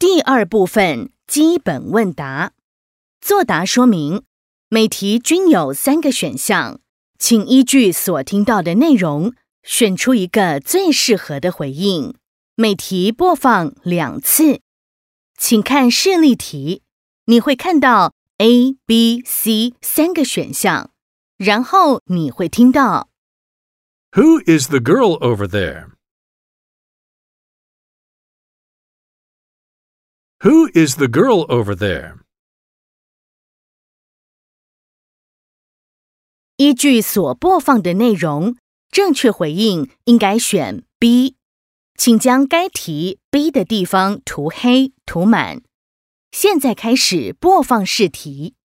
第二部分基本问答。作答说明，每题均有3个选项，请依据所听到的内容，选出一个最适合的回应。每题播放2次。请看示例题，你会看到 A、B、C 3个选项，然后你会听到 Who is the girl over there? Who is the girl over there? 依据所播放的内容，正确回应应该选 B。请将该题 B 的地方涂黑涂满。现在开始播放试题。